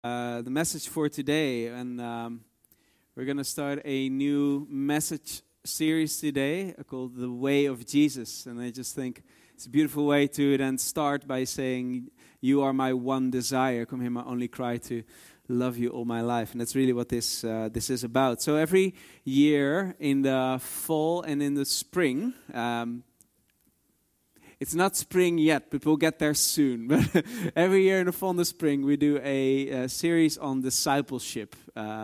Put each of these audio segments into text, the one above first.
The message for today, and we're going to start a new message series today called The Way of Jesus. And I just think it's a beautiful way to then start by saying, "You are my one desire. Come hear my only cry to love you all my life." And that's really what this is about. So every year in the fall and in the spring, it's not spring yet, but we'll get there soon. But every year in the fall and the spring, we do a series on discipleship.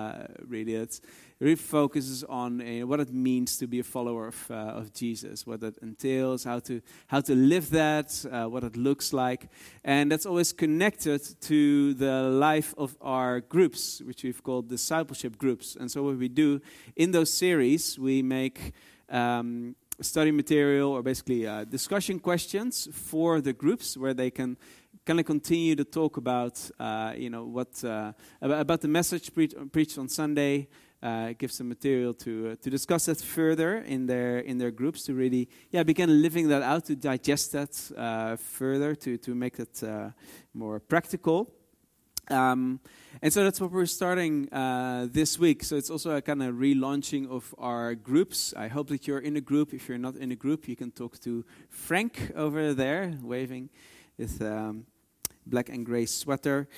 It really focuses on what it means to be a follower of Jesus, what that entails, how to live that, what it looks like, and that's always connected to the life of our groups, which we've called discipleship groups. And so what we do in those series, we make study material, or basically discussion questions for the groups, where they can kind of continue to talk about, about the message preached on Sunday. Give some material to discuss that further in their groups, to really begin living that out, to digest that further, to make it more practical. And so that's what we're starting this week. So it's also a kind of relaunching of our groups. I hope that you're in a group. If you're not in a group, you can talk to Frank over there, waving with black and gray sweater.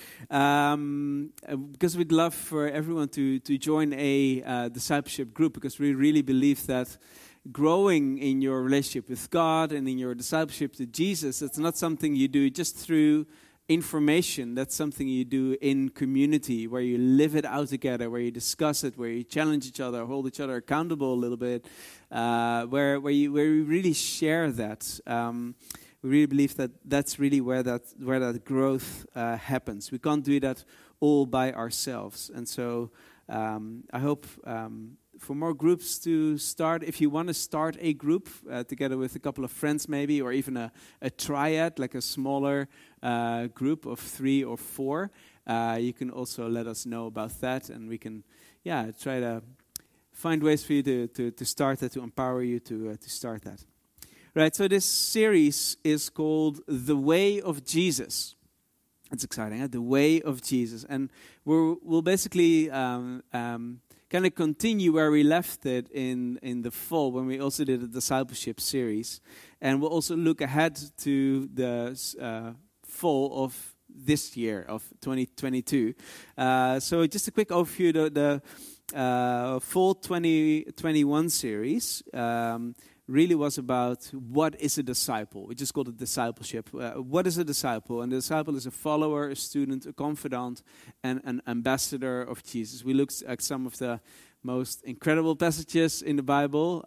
Because we'd love for everyone to join a discipleship group, because we really believe that growing in your relationship with God and in your discipleship to Jesus, it's not something you do just through information. That's something you do in community, where you live it out together, where you discuss it, where you challenge each other, hold each other accountable a little bit, where you really share that. We really believe that that's really where that growth happens. We can't do that all by ourselves, and so I hope for more groups to start. If you want to start a group together with a couple of friends, maybe, or even a triad, like a smaller group of 3 or 4, you can also let us know about that, and we can, try to find ways for you to start that, to empower you to start that. Right. So this series is called The Way of Jesus. It's exciting, The Way of Jesus, and we'll basically kind of continue where we left it in the fall, when we also did a discipleship series. And we'll also look ahead to the fall of this year, of 2022. So just a quick overview, the fall 2021 series really was about what is a disciple. We just called it discipleship. What is a disciple? And a disciple is a follower, a student, a confidant, and an ambassador of Jesus. We looked at some of the most incredible passages in the Bible,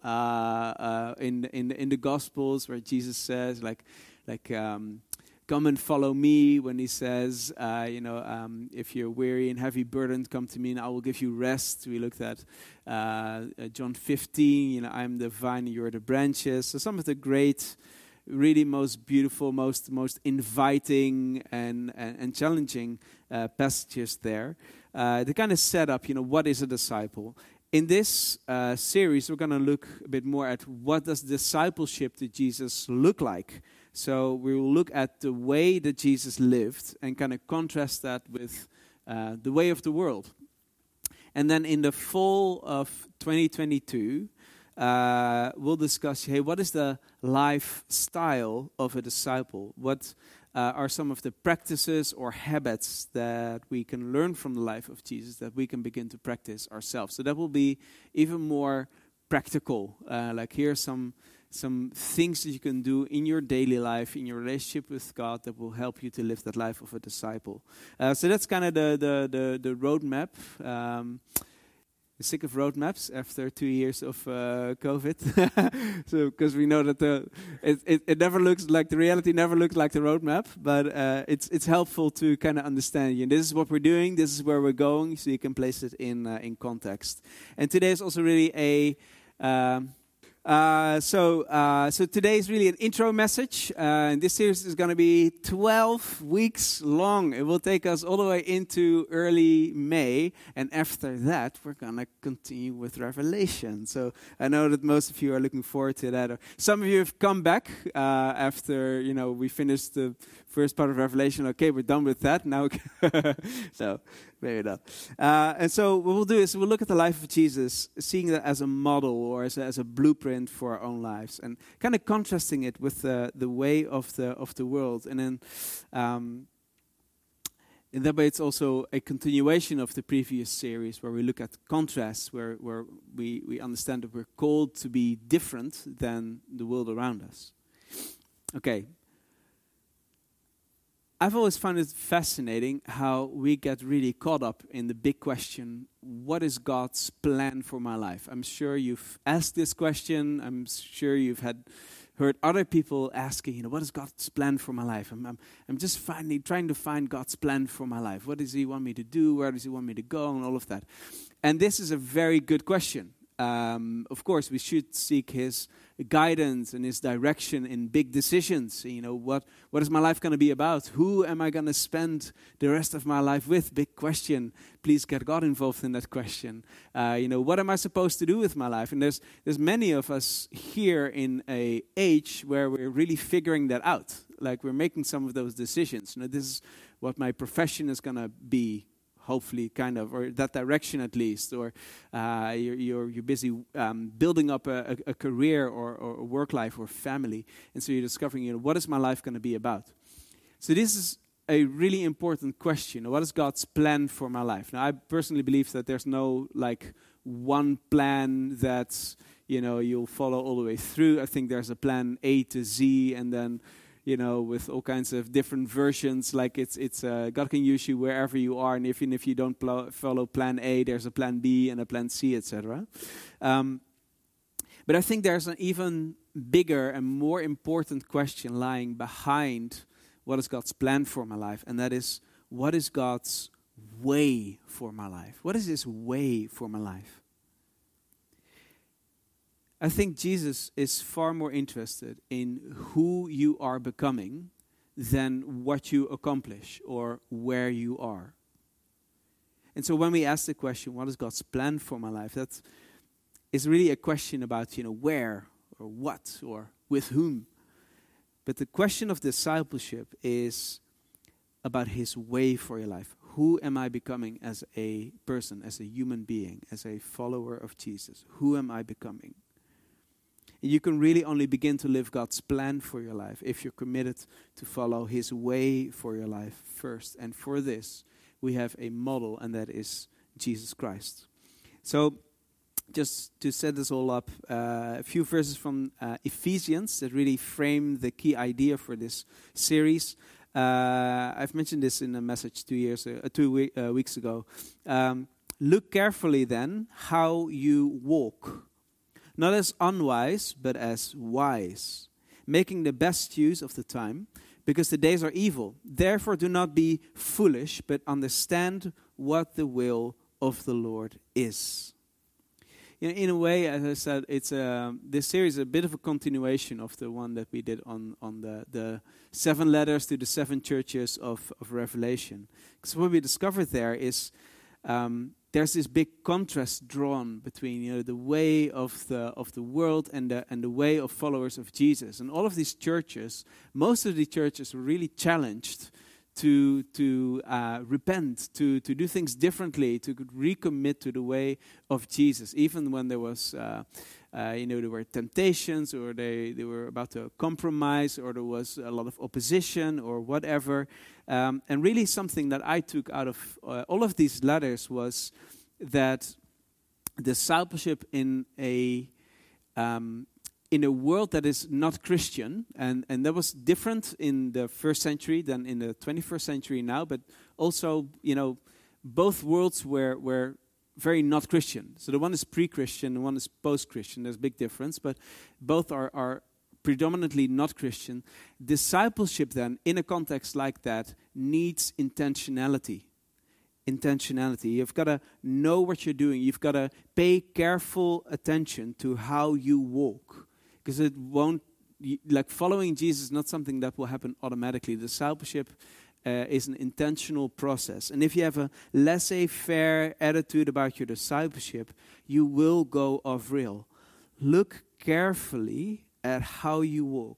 in the Gospels, where Jesus says, come and follow me, when he says, if you're weary and heavy burdened, come to me and I will give you rest. We looked at John 15, I'm the vine, you're the branches. So some of the great, really most beautiful, most inviting and challenging passages there. To kind of set up, what is a disciple. In this series, we're going to look a bit more at what does discipleship to Jesus look like. So we will look at the way that Jesus lived and kind of contrast that with the way of the world. And then in the fall of 2022, we'll discuss, what is the lifestyle of a disciple? What are some of the practices or habits that we can learn from the life of Jesus that we can begin to practice ourselves? So that will be even more practical. Here's some things that you can do in your daily life, in your relationship with God, that will help you to live that life of a disciple. So that's kind of the roadmap. Sick of roadmaps after 2 years of COVID. So because we know that it never looks like, the reality never looks like the roadmap, but it's helpful to kind of understand. This is what we're doing, this is where we're going, so you can place it in context. And today is also really So today is really an intro message. And this series is going to be 12 weeks long. It will take us all the way into early May. And after that, we're going to continue with Revelation. So I know that most of you are looking forward to that. Or some of you have come back after, we finished the first part of Revelation. Okay, we're done with that. Now, so maybe not. And so what we'll do is we'll look at the life of Jesus, seeing that as a model or as a blueprint for our own lives, and kind of contrasting it with the way of the world. And then in that way, it's also a continuation of the previous series where we look at contrasts, where we understand that we're called to be different than the world around us. Okay. I've always found it fascinating how we get really caught up in the big question, what is God's plan for my life? I'm sure you've asked this question. I'm sure you've heard other people asking, what is God's plan for my life? I'm just trying to find God's plan for my life. What does He want me to do? Where does He want me to go? And all of that. And this is a very good question. Of course, we should seek His guidance and His direction in big decisions. What is my life going to be about? Who am I going to spend the rest of my life with? Big question. Please get God involved in that question. What am I supposed to do with my life? And there's many of us here in a age where we're really figuring that out. Like we're making some of those decisions. This is what my profession is going to be. Hopefully, kind of, or that direction at least, or you're busy building up a career or a work life or family, and so you're discovering, what is my life going to be about? So this is a really important question. What is God's plan for my life? Now, I personally believe that there's no one plan that you'll follow all the way through. I think there's a plan A to Z, and then with all kinds of different versions, like it's God can use you wherever you are, and even if you don't follow plan A, there's a plan B and a plan C, etc. But I think there's an even bigger and more important question lying behind what is God's plan for my life, and that is, what is God's way for my life? What is His way for my life? I think Jesus is far more interested in who you are becoming than what you accomplish or where you are. And so when we ask the question, what is God's plan for my life? That is really a question about, where or what or with whom. But the question of discipleship is about His way for your life. Who am I becoming as a person, as a human being, as a follower of Jesus? Who am I becoming? You can really only begin to live God's plan for your life if you're committed to follow His way for your life first. And for this, we have a model, and that is Jesus Christ. So, just to set this all up, a few verses from Ephesians that really frame the key idea for this series. I've mentioned this in a message 2 weeks ago. Look carefully then how you walk. Not as unwise, but as wise, making the best use of the time, because the days are evil. Therefore do not be foolish, but understand what the will of the Lord is. In a way, as I said, it's this series is a bit of a continuation of the one that we did on the 7 letters to the 7 churches of Revelation. Because what we discovered there is there's this big contrast drawn between the way of the world and the way of followers of Jesus. And all of these churches, most of the churches were really challenged to repent, to do things differently, to recommit to the way of Jesus, even when there was there were temptations, or they were about to compromise, or there was a lot of opposition or whatever. And really something that I took out of all of these letters was that discipleship in a world that is not Christian, and that was different in the first century than in the 21st century now, but also, both worlds were very not Christian. So the one is pre-Christian, the one is post-Christian. There's a big difference, but both are predominantly not Christian. Discipleship then, in a context like that, needs intentionality. intentionality. You've got to know what you're doing. You've got to pay careful attention to how you walk, because it won't, like following Jesus is not something that will happen automatically. Discipleship is an intentional process. And if you have a laissez-faire attitude about your discipleship, you will go off rail. Look carefully at how you walk.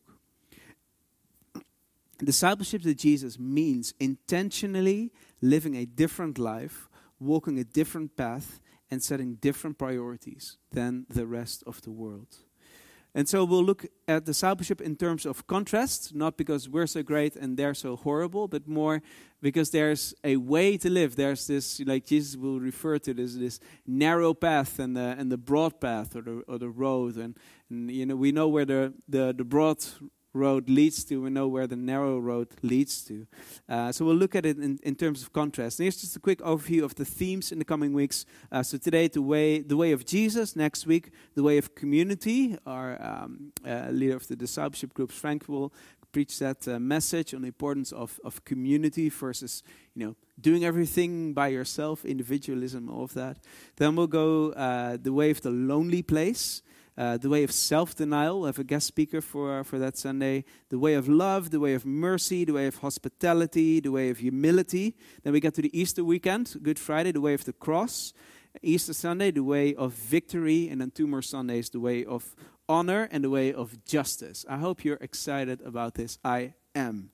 Discipleship to Jesus means intentionally living a different life, walking a different path, and setting different priorities than the rest of the world. And so we'll look at discipleship in terms of contrast, not because we're so great and they're so horrible, but more because there's a way to live. There's this, like Jesus will refer to this narrow path and the broad path, or the road. And you know, we know where the broad road leads to. We know where the narrow road leads to. So we'll look at it in terms of contrast. And here's just a quick overview of the themes in the coming weeks. So today, the way of Jesus. Next week, the way of community. Our leader of the discipleship groups, Frank, will preach that message on the importance of community versus, doing everything by yourself, individualism, all of that. Then we'll go the way of the lonely place. The way of self-denial. We'll have a guest speaker for that Sunday. The way of love, the way of mercy, the way of hospitality, the way of humility. Then we get to the Easter weekend, Good Friday, the way of the cross. Easter Sunday, the way of victory. And then 2 more Sundays, the way of honor and the way of justice. I hope you're excited about this. I am.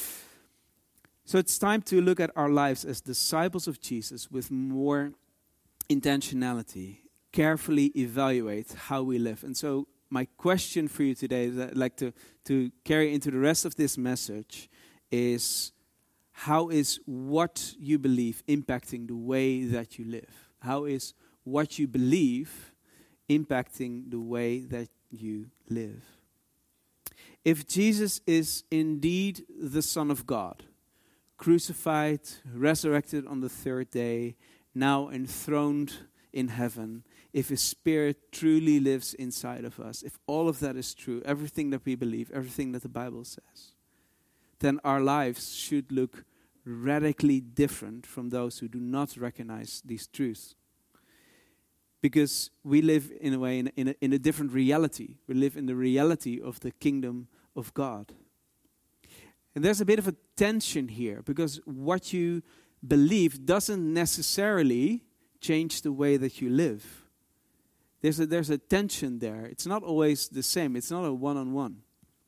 So it's time to look at our lives as disciples of Jesus with more intentionality. Carefully evaluate how we live. And so my question for you today that I'd like to carry into the rest of this message is, how is what you believe impacting the way that you live? How is what you believe impacting the way that you live? If Jesus is indeed the Son of God, crucified, resurrected on the third day, now enthroned in heaven, if His Spirit truly lives inside of us, if all of that is true, everything that we believe, everything that the Bible says, then our lives should look radically different from those who do not recognize these truths. Because we live in a way in a different reality. We live in the reality of the kingdom of God. And there's a bit of a tension here, because what you believe doesn't necessarily change the way that you live. There's a tension there. It's not always the same. It's not a one-on-one.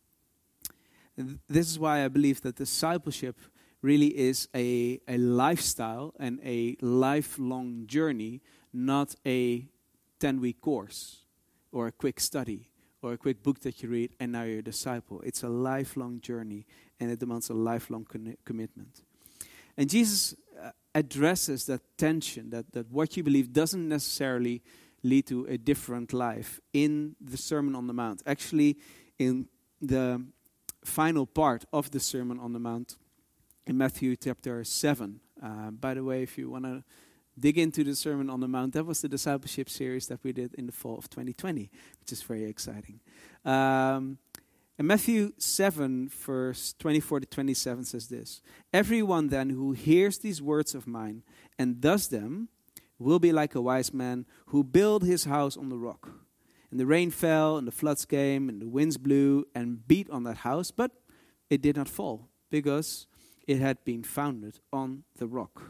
And this is why I believe that discipleship really is a lifestyle and a lifelong journey, not a 10-week course or a quick study or a quick book that you read and now you're a disciple. It's a lifelong journey, and it demands a lifelong commitment. And Jesus addresses that tension, that what you believe doesn't necessarily lead to a different life in the Sermon on the Mount. Actually, in the final part of the Sermon on the Mount, in Matthew chapter 7. By the way, if you want to dig into the Sermon on the Mount, that was the discipleship series that we did in the fall of 2020, which is very exciting. In Matthew 7, verse 24 to 27 says this: "Everyone then who hears these words of mine and does them will be like a wise man who built his house on the rock. And the rain fell, and the floods came, and the winds blew and beat on that house, but it did not fall, because it had been founded on the rock.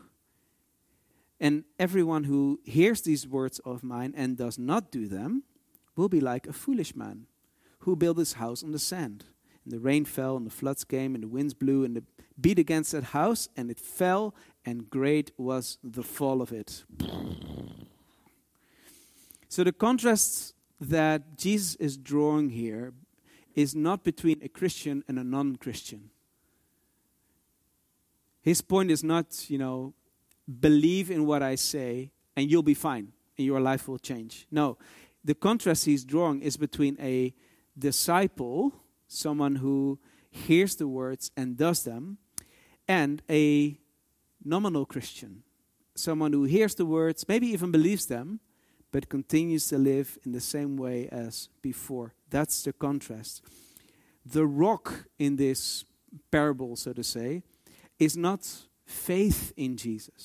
And everyone who hears these words of mine and does not do them will be like a foolish man who built his house on the sand. And the rain fell, and the floods came, and the winds blew, and beat against that house, and it fell, and great was the fall of it." So the contrast that Jesus is drawing here is not between a Christian and a non-Christian. His point is not, believe in what I say, and you'll be fine, and your life will change. No, the contrast he's drawing is between a disciple, someone who hears the words and does them, and a nominal Christian, someone who hears the words, maybe even believes them, but continues to live in the same way as before. That's the contrast. The rock in this parable, so to say, is not faith in Jesus.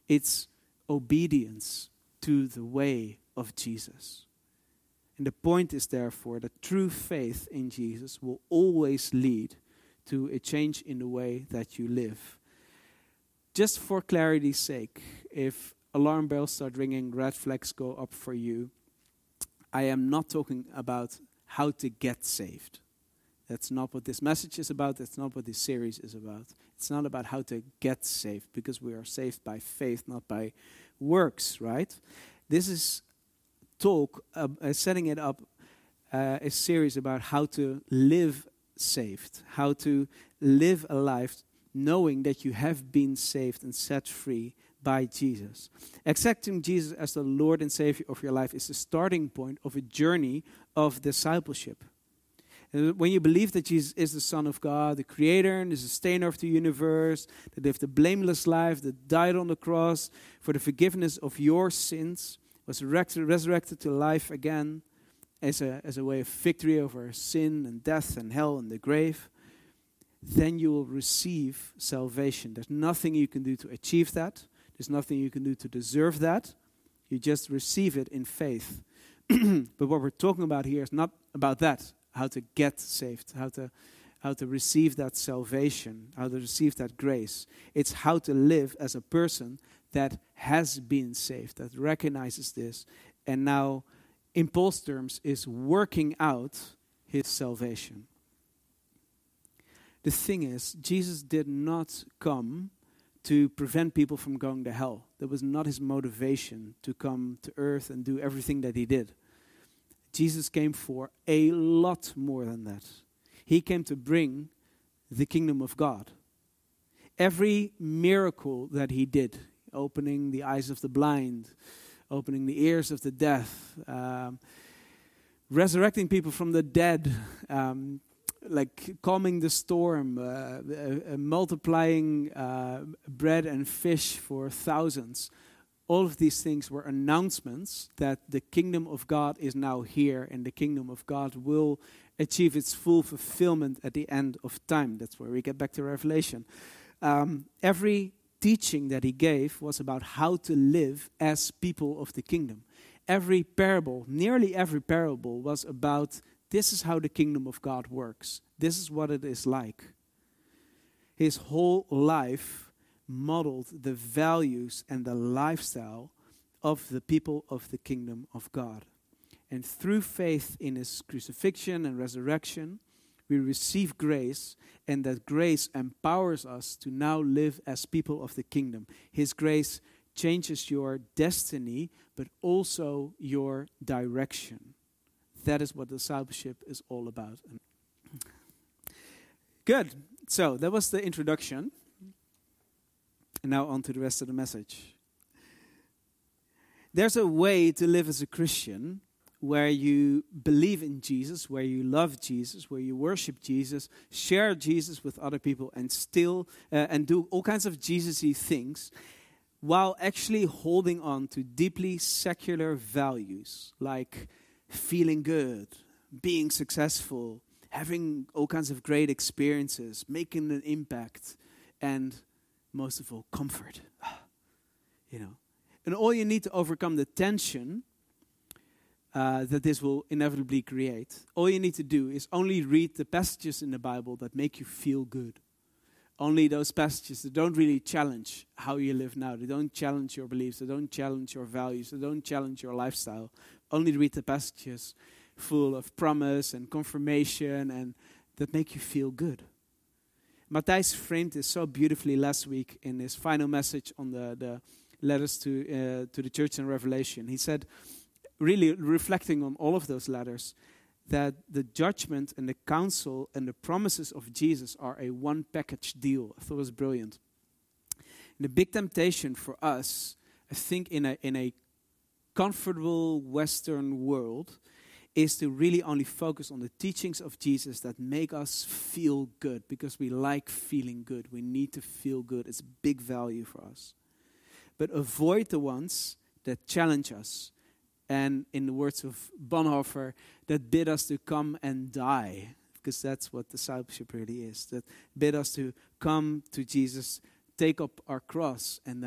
It's obedience to the way of Jesus. And the point is therefore that true faith in Jesus will always lead to a change in the way that you live. Just for clarity's sake, if alarm bells start ringing, red flags go up for you, I am not talking about how to get saved. That's not what this message is about. That's not what this series is about. It's not about how to get saved, because we are saved by faith, not by works, right? This is setting it up, a series about how to live saved, how to live a life knowing that you have been saved and set free by Jesus. Accepting Jesus as the Lord and Savior of your life is the starting point of a journey of discipleship. And when you believe that Jesus is the Son of God, the Creator and the Sustainer of the universe, that lived a blameless life, that died on the cross for the forgiveness of your sins, was resurrected to life again as a way of victory over sin and death and hell and the grave, then you will receive salvation. There's nothing you can do to achieve that. There's nothing you can do to deserve that. You just receive it in faith. But what we're talking about here is not about that, how to get saved, how to receive that salvation, how to receive that grace. It's how to live as a person that has been saved, that recognizes this, and now, in Paul's terms, is working out his salvation. The thing is, Jesus did not come to prevent people from going to hell. That was not his motivation to come to earth and do everything that he did. Jesus came for a lot more than that. He came to bring the kingdom of God. Every miracle that he did, opening the eyes of the blind, opening the ears of the deaf, resurrecting people from the dead, like calming the storm, multiplying bread and fish for thousands. All of these things were announcements that the kingdom of God is now here, and the kingdom of God will achieve its full fulfillment at the end of time. That's where we get back to Revelation. Every teaching that he gave was about how to live as people of the kingdom. Every parable, nearly every parable, was about this is how the kingdom of God works. This is what it is like. His whole life modeled the values and the lifestyle of the people of the kingdom of God. And through faith in his crucifixion and resurrection, we receive grace, and that grace empowers us to now live as people of the kingdom. His grace changes your destiny, but also your direction. That is what discipleship is all about. Good. So that was the introduction. And now on to the rest of the message. There's a way to live as a Christian where you believe in Jesus, where you love Jesus, where you worship Jesus, share Jesus with other people, and still and do all kinds of Jesus-y things, while actually holding on to deeply secular values like feeling good, being successful, having all kinds of great experiences, making an impact, and most of all, comfort. And all you need to overcome the tension that this will inevitably create, all you need to do is only read the passages in the Bible that make you feel good. Only those passages that don't really challenge how you live now. They don't challenge your beliefs. They don't challenge your values. They don't challenge your lifestyle. Only read the passages full of promise and confirmation and that make you feel good. Matthijs framed this so beautifully last week in his final message on the letters to the church in Revelation. He said, really reflecting on all of those letters, that the judgment and the counsel and the promises of Jesus are a one package deal. I thought it was brilliant. And the big temptation for us, I think in a comfortable Western world, is to really only focus on the teachings of Jesus that make us feel good, because we like feeling good. We need to feel good. It's a big value for us. But avoid the ones that challenge us, and in the words of Bonhoeffer, that bid us to come and die, because that's what discipleship really is. That bid us to come to Jesus, take up our cross, and then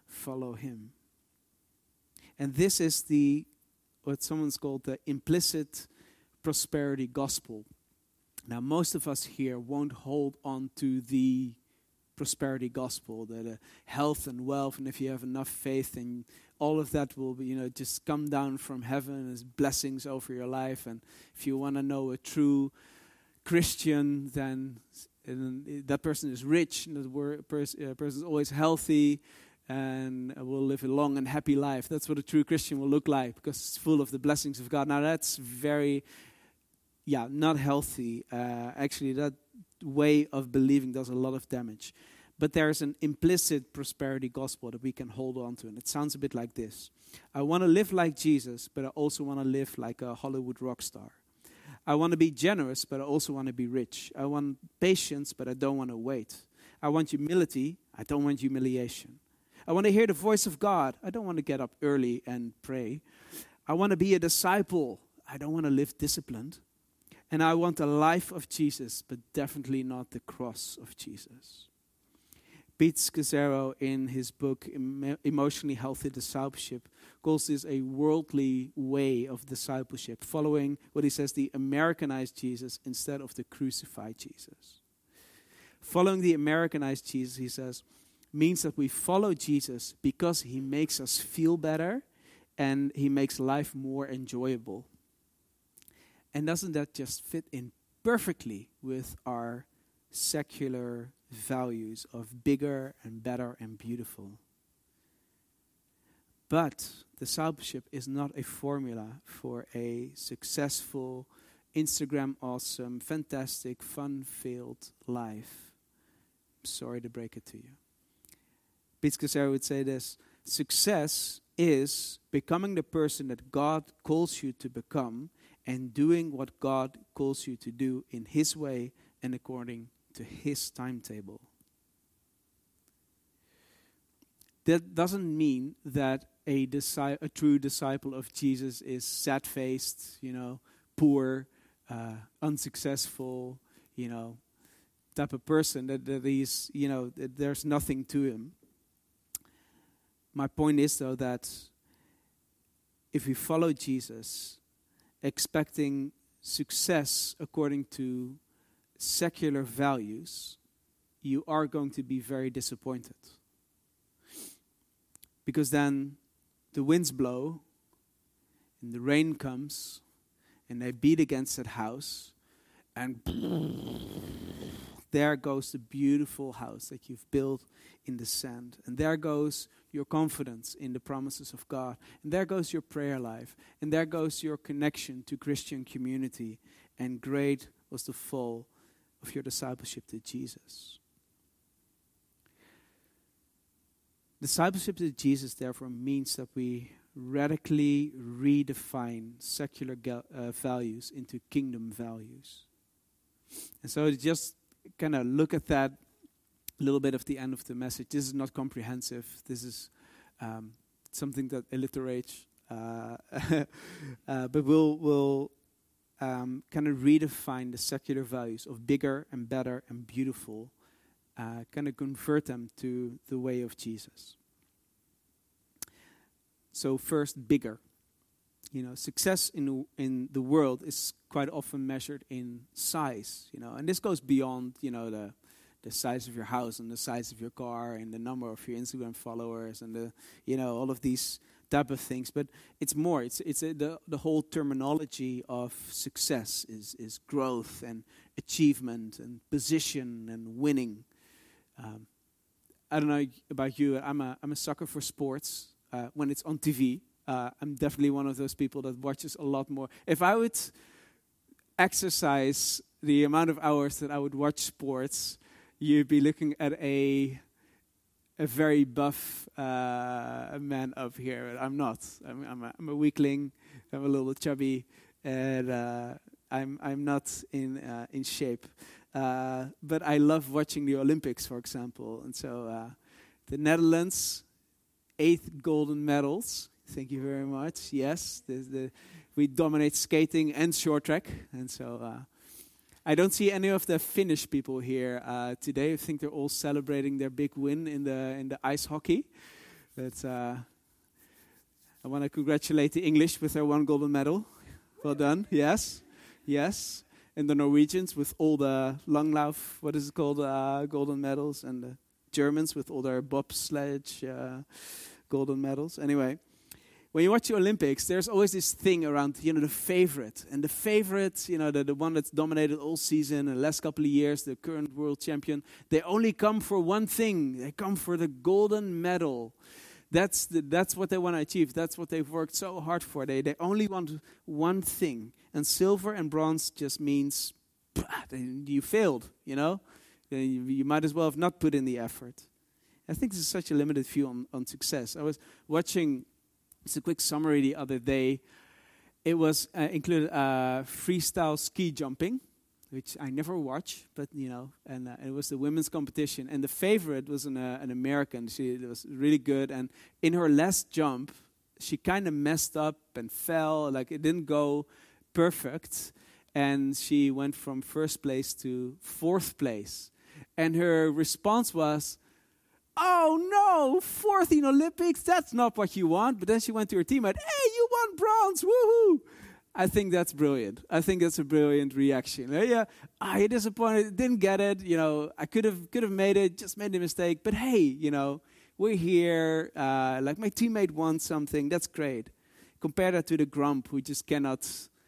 follow him. And this is what someone's called the implicit prosperity gospel. Now, most of us here won't hold on to the prosperity gospel, that health and wealth, and if you have enough faith, and all of that will be, just come down from heaven as blessings over your life. And if you want to know a true Christian, then that person is rich, and that person is always healthy, and will live a long and happy life. That's what a true Christian will look like, because it's full of the blessings of God. Now, that's very, not healthy. Actually, that way of believing does a lot of damage. But there's an implicit prosperity gospel that we can hold on to, and it sounds a bit like this. I want to live like Jesus, but I also want to live like a Hollywood rock star. I want to be generous, but I also want to be rich. I want patience, but I don't want to wait. I want humility. I don't want humiliation. I want to hear the voice of God. I don't want to get up early and pray. I want to be a disciple. I don't want to live disciplined. And I want the life of Jesus, but definitely not the cross of Jesus. Pete Scazzero, in his book, Emotionally Healthy Discipleship, calls this a worldly way of discipleship, following what he says, the Americanized Jesus instead of the crucified Jesus. Following the Americanized Jesus, he says, means that we follow Jesus because he makes us feel better and he makes life more enjoyable. And doesn't that just fit in perfectly with our secular values of bigger and better and beautiful? But discipleship is not a formula for a successful, Instagram awesome, fantastic, fun-filled life. I'm sorry to break it to you. Pete Scazzero would say this: success is becoming the person that God calls you to become and doing what God calls you to do in his way and according to his timetable. That doesn't mean that a true disciple of Jesus is sad-faced, poor, unsuccessful, type of person, that he's, that there's nothing to him. My point is, though, that if we follow Jesus, expecting success according to secular values, you are going to be very disappointed. Because then the winds blow, and the rain comes, and they beat against that house, and there goes the beautiful house that you've built in the sand. And there goes your confidence in the promises of God. And there goes your prayer life. And there goes your connection to Christian community. And great was the fall of your discipleship to Jesus. Discipleship to Jesus, therefore, means that we radically redefine secular values into kingdom values. And so just kind of look at that a little bit of the end of the message. This is not comprehensive. This is something that alliterates. But we'll kind of redefine the secular values of bigger and better and beautiful, kind of convert them to the way of Jesus. So first, bigger. Success in the world is quite often measured in size, and this goes beyond, the size of your house and the size of your car and the number of your Instagram followers and all of these type of things. But it's more. It's the whole terminology of success is growth and achievement and position and winning. I don't know about you. I'm a sucker for sports when it's on TV. I'm definitely one of those people that watches a lot more. If I would exercise the amount of hours that I would watch sports, you'd be looking at a very buff man up here. I'm not. I'm a weakling. I'm a little chubby, and I'm not in shape. But I love watching the Olympics, for example. And so the Netherlands, 8 golden medals. Thank you very much. Yes, we dominate skating and short track, and so I don't see any of the Finnish people here today. I think they're all celebrating their big win in the ice hockey. But I want to congratulate the English with their 1 golden medal. Well done. Yes. Yes. And the Norwegians with all the Langlauf, what is it called, golden medals. And the Germans with all their bobsledge golden medals. Anyway, when you watch the Olympics, there's always this thing around, the favorite. And the favorite, the one that's dominated all season, and the last couple of years, the current world champion, they only come for one thing. They come for the golden medal. That's what they want to achieve. That's what they've worked so hard for. They only want one thing. And silver and bronze just means you failed, You might as well have not put in the effort. I think this is such a limited view on success. I was watching, it's a quick summary the other day. It was included freestyle ski jumping, which I never watch, but and it was the women's competition. And the favorite was an American. She was really good. And in her last jump, she kind of messed up and fell. Like it didn't go perfect. And she went from first place to fourth place. And her response was, "Oh no, fourth in Olympics, that's not what you want." But then she went to her teammate, "Hey, you won bronze, woohoo!" I think that's brilliant. I think that's a brilliant reaction. You're disappointed, didn't get it. I could have made it, just made a mistake. But hey, we're here. Like my teammate won something. That's great. Compare that to the grump who just cannot,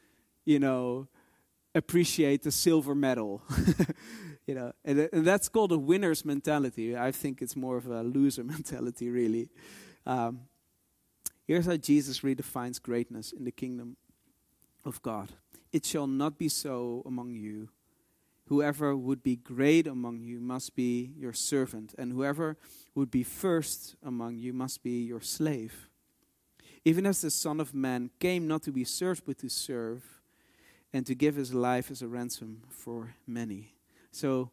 appreciate the silver medal. And that's called a winner's mentality. I think it's more of a loser mentality, really. Here's how Jesus redefines greatness in the kingdom of God. "It shall not be so among you. Whoever would be great among you must be your servant, and whoever would be first among you must be your slave. Even as the Son of Man came not to be served, but to serve, and to give his life as a ransom for many." So,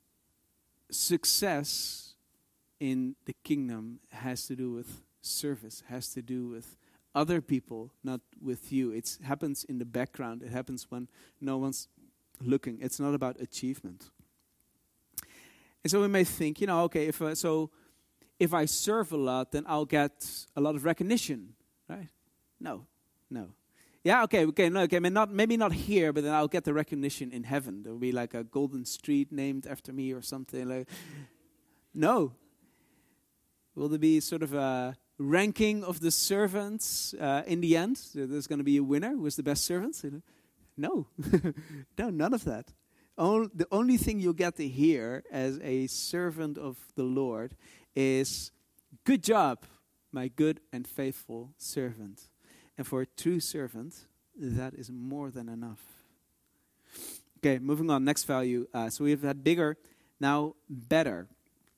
success in the kingdom has to do with service, has to do with other people, not with you. It happens in the background. It happens when no one's looking. It's not about achievement. And so we may think, okay, if I serve a lot, then I'll get a lot of recognition, right? No. Yeah, okay, maybe not here, but then I'll get the recognition in heaven. There will be like a golden street named after me or something. Like, no. Will there be sort of a ranking of the servants in the end? There's going to be a winner. Who is the best servant? No. No, none of that. The only thing you'll get to hear as a servant of the Lord is, "Good job, my good and faithful servant." And for a true servant, that is more than enough. Okay, moving on. Next value. So we've had bigger, now better.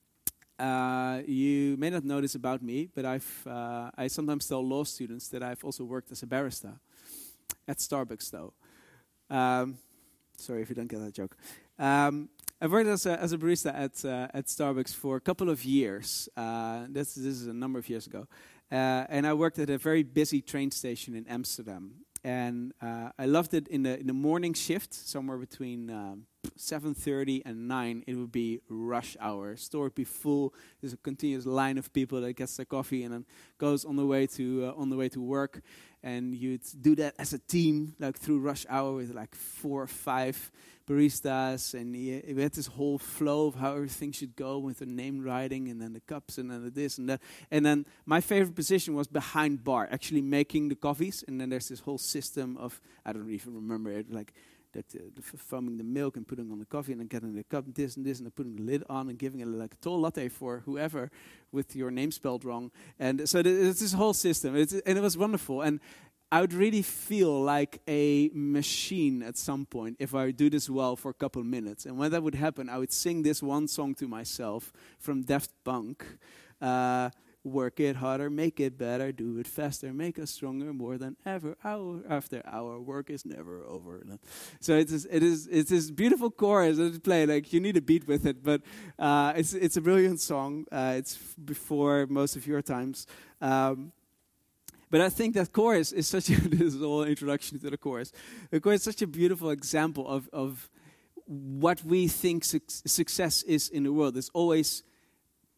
You may not know this about me, but I sometimes tell law students that I've also worked as a barista at Starbucks, though. Sorry if you don't get that joke. I've worked as a barista at Starbucks for a couple of years. This is a number of years ago. And I worked at a very busy train station in Amsterdam. And I loved it in the morning shift, somewhere between 7:30 and 9. It would be rush hour. Store would be full. There's a continuous line of people that gets their coffee and then goes on the way to work. And you'd do that as a team, like through rush hour with like 4 or 5 baristas. And we had this whole flow of how everything should go with the name writing and then the cups and then the this and that. And then my favorite position was behind bar, actually making the coffees. And then there's this whole system of, I don't even remember it, like that foaming the milk and putting on the coffee and then getting the cup, this and then putting the lid on and giving it like a tall latte for whoever with your name spelled wrong. And so it's this whole system. And it was wonderful. And I would really feel like a machine at some point if I do this well for a couple of minutes. And when that would happen, I would sing this one song to myself from Daft Punk. Work it harder, make it better, do it faster, make us stronger more than ever. Hour after hour, work is never over. So it is this beautiful chorus that you play. Like you need a beat with it, but it's a brilliant song. It's before most of your times. But I think that chorus is such this whole introduction to the chorus. The chorus is such a beautiful example of what we think success is in the world. It's always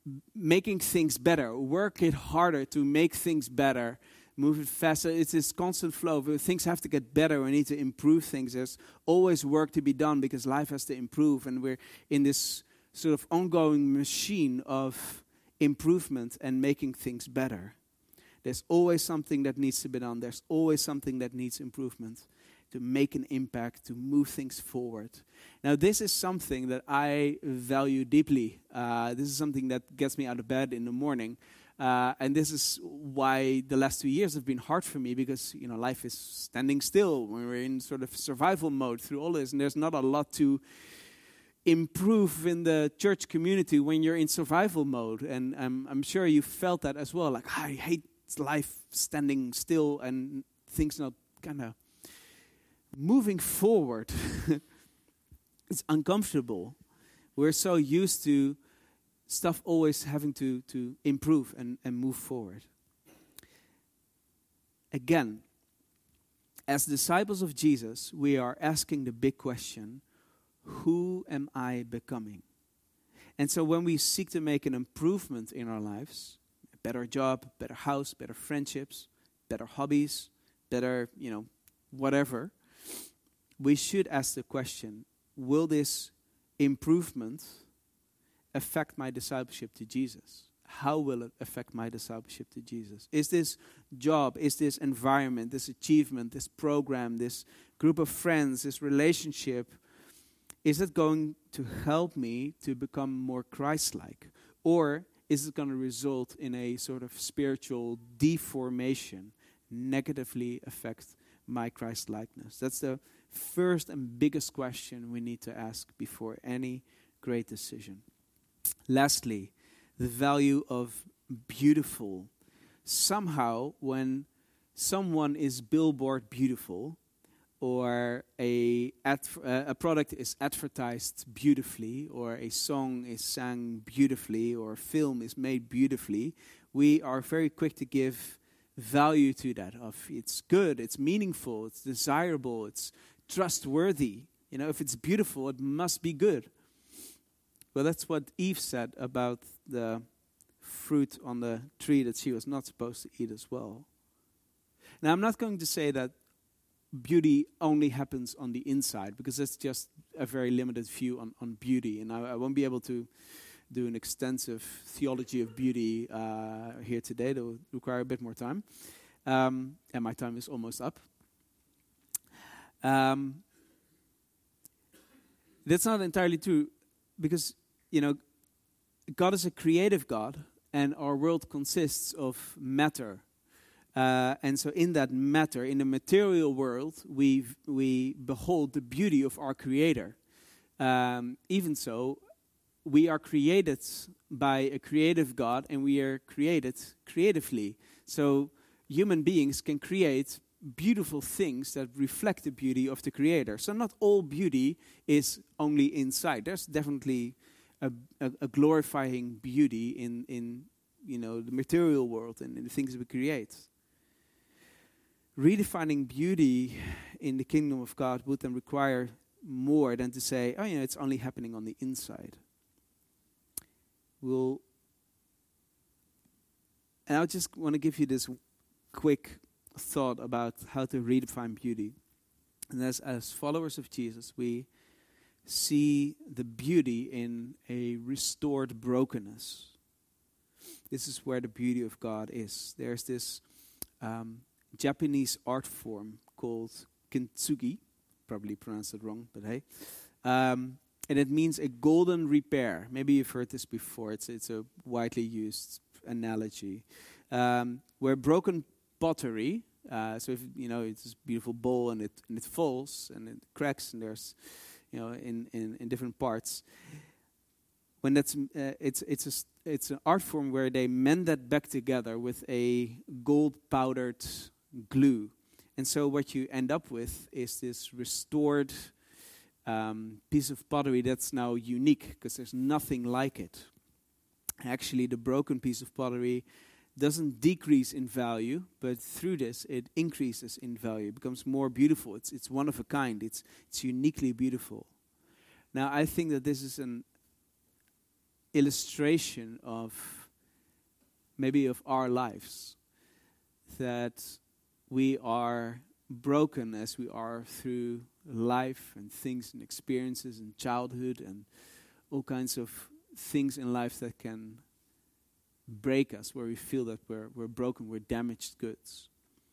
making things better, work it harder to make things better, move it faster. It's this constant flow. Things have to get better. We need to improve things. There's always work to be done because life has to improve. And we're in this sort of ongoing machine of improvement and making things better. There's always something that needs to be done. There's always something that needs improvement to make an impact, to move things forward. Now, this is something that I value deeply. This is something that gets me out of bed in the morning. And this is why the last 2 years have been hard for me, because life is standing still. We're in sort of survival mode through all this, and there's not a lot to improve in the church community when you're in survival mode. And I'm sure you felt that as well. Like, I hate life standing still and things not kind of moving forward. It's uncomfortable. We're so used to stuff always having to improve and move forward. Again, as disciples of Jesus, we are asking the big question, who am I becoming? And so when we seek to make an improvement in our lives, a better job, better house, better friendships, better hobbies, better, whatever, we should ask the question, will this improvement affect my discipleship to Jesus? How will it affect my discipleship to Jesus? Is this job, is this environment, this achievement, this program, this group of friends, this relationship, is it going to help me to become more Christ-like? Or is it going to result in a sort of spiritual deformation, negatively affect my Christ-likeness? That's the first and biggest question we need to ask before any great decision. Lastly, the value of beautiful. Somehow, when someone is billboard beautiful, or a product is advertised beautifully, or a song is sung beautifully, or a film is made beautifully, we are very quick to give value to that. Of it's good, it's meaningful, it's desirable, it's trustworthy. If it's beautiful, it must be good. Well, that's what Eve said about the fruit on the tree that she was not supposed to eat as well. Now, I'm not going to say that beauty only happens on the inside, because that's just a very limited view on beauty. And I won't be able to do an extensive theology of beauty here today. That will require a bit more time. And my time is almost up. That's not entirely true, because God is a creative God, and our world consists of matter. And so in that matter, in the material world, we behold the beauty of our Creator. Even so, we are created by a creative God, and we are created creatively. So human beings can create beautiful things that reflect the beauty of the Creator. So not all beauty is only inside. There's definitely a glorifying beauty in the material world and in the things we create. Redefining beauty in the kingdom of God would then require more than to say, it's only happening on the inside. And I just want to give you this quick thought about how to redefine beauty. And as followers of Jesus, we see the beauty in a restored brokenness. This is where the beauty of God is. There's this Japanese art form called kintsugi, probably pronounced it wrong, but hey. And it means a golden repair. Maybe you've heard this before. It's a widely used analogy. Where broken pottery, so if it's this beautiful bowl and it falls and it cracks and there's in different parts. When that's it's an art form where they mend that back together with a gold powdered glue, and so what you end up with is this restored piece of pottery that's now unique because there's nothing like it. Actually, the broken piece of pottery doesn't decrease in value, but through this it increases in value. It becomes more beautiful. It's one of a kind. It's uniquely beautiful. Now, I think that this is illustration of maybe of our lives, that we are broken as we are through life and things and experiences and childhood and all kinds of things in life that can break us, where we feel that we're broken, we're damaged goods.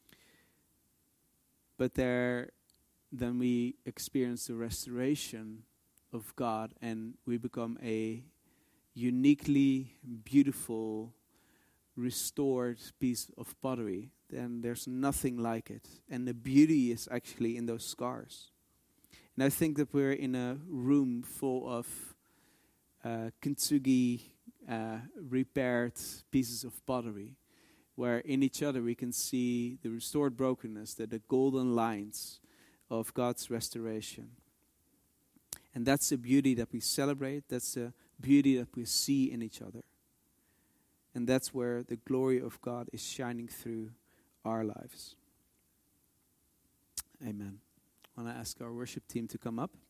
But then we experience the restoration of God, and we become a uniquely beautiful, restored piece of pottery. Then there's nothing like it. And the beauty is actually in those scars. And I think that we're in a room full of kintsugi repaired pieces of pottery, where in each other we can see the restored brokenness, the golden lines of God's restoration. And that's the beauty that we celebrate. That's the beauty that we see in each other. And that's where the glory of God is shining through our lives. Amen. I want to ask our worship team to come up.